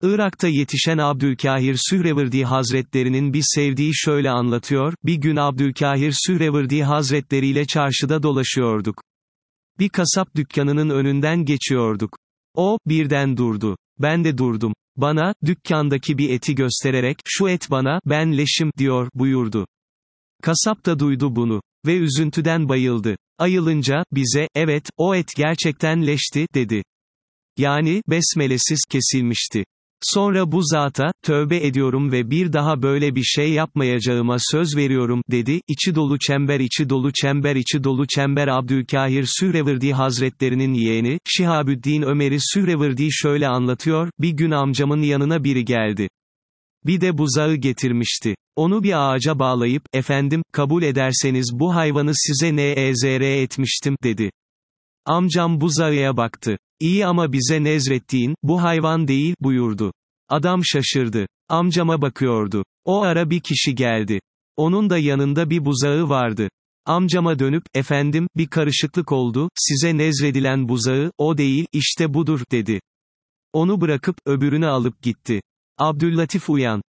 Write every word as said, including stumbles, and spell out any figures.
Irak'ta yetişen Abdülkahir Sührevrdi Hazretlerinin bir sevdiği şöyle anlatıyor, bir gün Abdülkahir Sührevrdi Hazretleri ile çarşıda dolaşıyorduk. Bir kasap dükkanının önünden geçiyorduk. O, birden durdu. Ben de durdum. Bana, dükkandaki bir eti göstererek, şu et bana, ben leşim, diyor, buyurdu. Kasap da duydu bunu. Ve üzüntüden bayıldı. Ayılınca, bize, evet, o et gerçekten leşti, dedi. Yani, besmelesiz kesilmişti. Sonra bu zata, tövbe ediyorum ve bir daha böyle bir şey yapmayacağıma söz veriyorum, dedi. İçi dolu çember içi dolu çember içi dolu çember Abdülkahir Sührevrdi Hazretlerinin yeğeni, Şihabüddin Ömer'i Sührevrdi şöyle anlatıyor, bir gün amcamın yanına biri geldi. Bir de buzağı getirmişti. Onu bir ağaca bağlayıp, efendim, kabul ederseniz bu hayvanı size nezr etmiştim, dedi. Amcam buzağıya baktı. İyi ama bize nezrettiğin, bu hayvan değil, buyurdu. Adam şaşırdı. Amcama bakıyordu. O ara bir kişi geldi. Onun da yanında bir buzağı vardı. Amcama dönüp, efendim, bir karışıklık oldu, size nezredilen buzağı, o değil, işte budur, dedi. Onu bırakıp, öbürünü alıp gitti. Abdüllatif Uyan